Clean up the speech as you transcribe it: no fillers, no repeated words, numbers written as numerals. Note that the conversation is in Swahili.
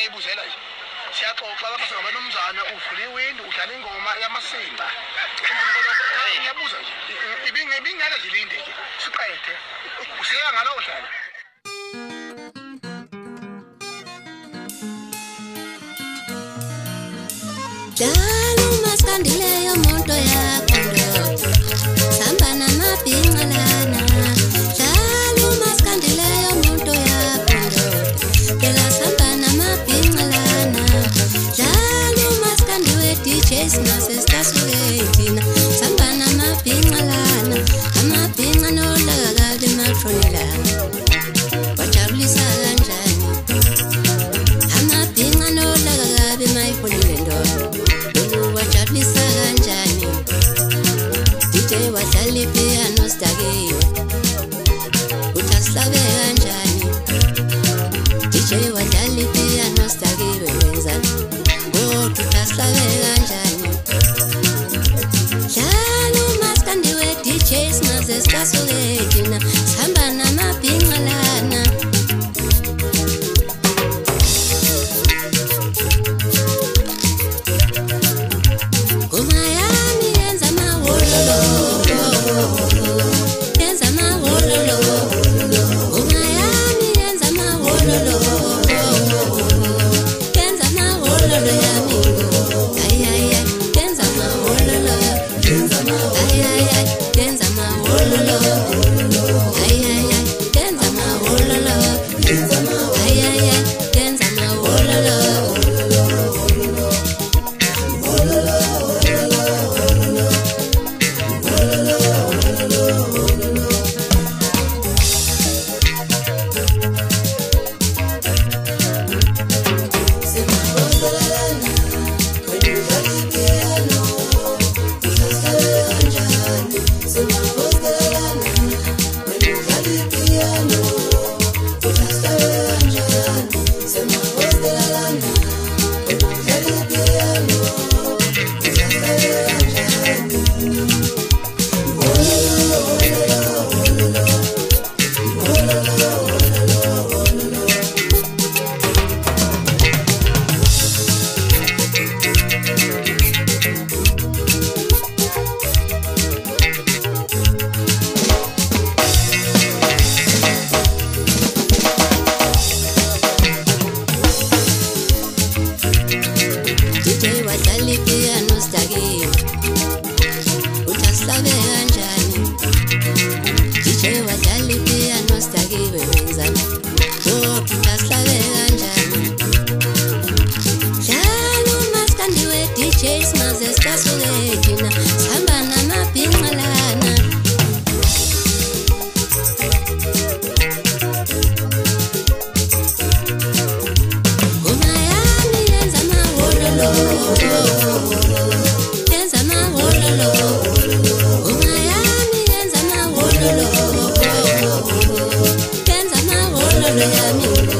ngiyibuzela nje siyaxoxa lapha singabanumzana uvule iwindi udlala ingoma yamasimba ngiyabuza nje ibingaka nje linde nje siqede usiyeka ngalowo dlala Dala umaskandileyo monto yakho samba namabhinqalana Dala umaskandileyo monto yakho Dela samba namabhinqalana Dala umaskandiwe DJs nasesitasuletina samba namabhinqalana amabhinqa nolakabi matronelana Wajabulisa kanjani amabhinqa nolakabi mayiholile Wajabulisa kanjani DJ wadlala ipiano sidakiwe Uthaslabe kanjani DJ wadlala ipiano sidakiwe wenzani Ngoba uthaslabe kanjani Dlala umaskandiwe DJs naze sitasuletina sihamba namabhinqalana Yami